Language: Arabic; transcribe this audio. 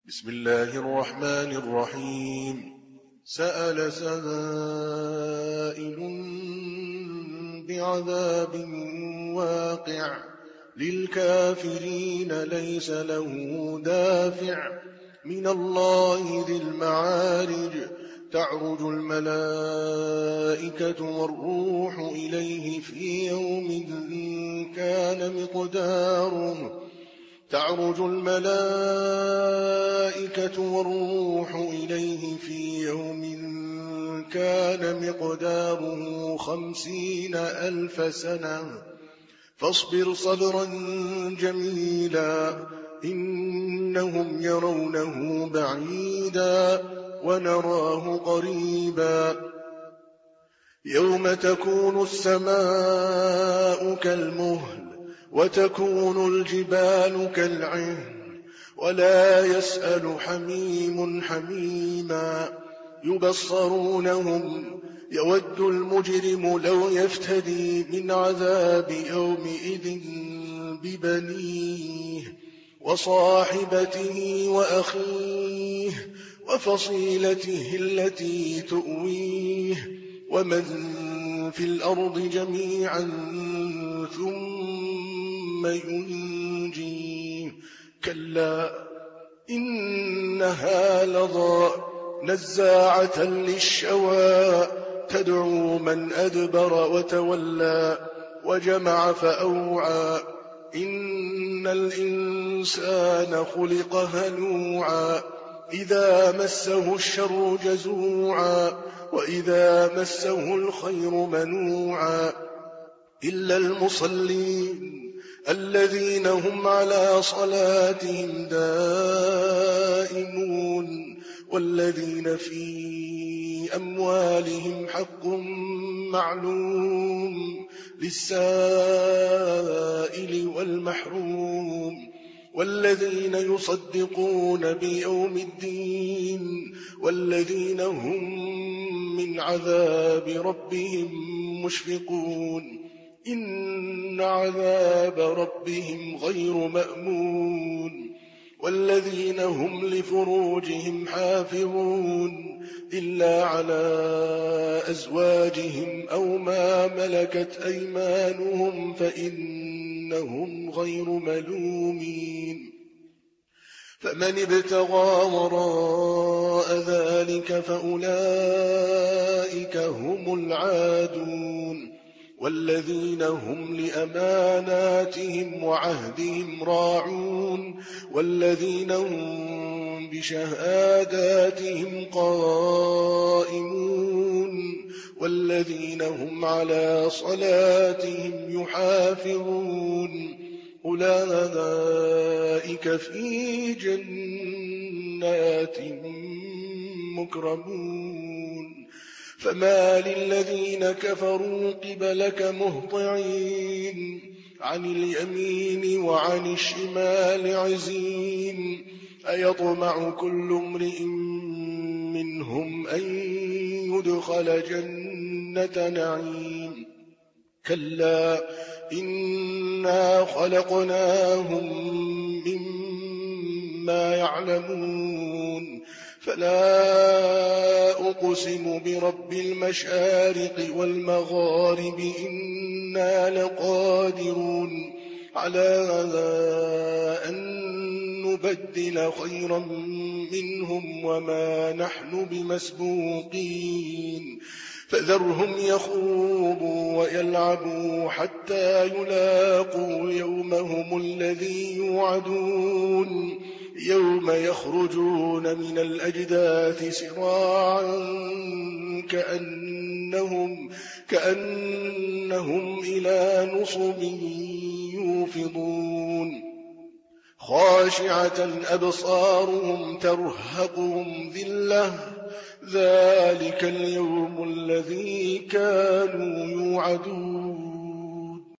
بسم الله الرحمن الرحيم. سأل سائل بعذاب واقع للكافرين ليس له دافع من الله ذي المعارج تعرج الملائكة والروح إليه في يوم كان مقداره تعرج الملائكة والروح إليه في يوم كان مقداره 50,000 سنة فاصبر صبرا جميلا إنهم يرونه بعيدا ونراه قريبا يوم تكون السماء كالمهل وتكون الجبال كالعهن ولا يسأل حميم حميما يبصرونهم يود المجرم لو يفتدي من عذاب يومئذ ببنيه وصاحبته وأخيه وفصيلته التي تؤويه ومن في الأرض جميعا ثم ينجيه كلا إنها لظى نزاعة للشوى تدعو من أدبر وتولى وجمع فأوعى إن الإنسان خلق هلوعا إذا مسه الشر جزوعا وإذا مسه الخير منوعا إلا المصلين الذين هم على صلاتهم دائمون والذين في أموالهم حق معلوم للسائل والمحروم والذين يصدقون بيوم الدين والذين هم من عذاب ربهم مشفقون إن عذاب ربهم غير مأمون والذين هم لفروجهم حافظون إلا على أزواجهم أو ما ملكت أيمانهم فإنهم غير ملومين فمن ابتغى وراء ذلك فأولئك هم العادون والذين هم لأماناتهم وعهدهم راعون والذين هم بشهاداتهم قائمون والذين هم على صلاتهم يحافظون أولئك في جنات مكرمون فما للذين كفروا قبلك مهطعين عن اليمين وعن الشمال عزين أيطمع كل امرئ منهم أن يدخل جنة نعيم كلا إنا خلقناهم مما يعلمون فلا أقسم برب المشارق والمغارب إنا لقادرون على أن نبدل خيرا منهم وما نحن بمسبوقين فذرهم يخوضوا ويلعبوا حتى يلاقوا يومهم الذي يوعدون يوم يخرجون من الأجداث سراعا كأنهم إلى نصب يوفضون خاشعة أبصارهم ترهقهم ذلة ذلك اليوم الذي كانوا يوعدون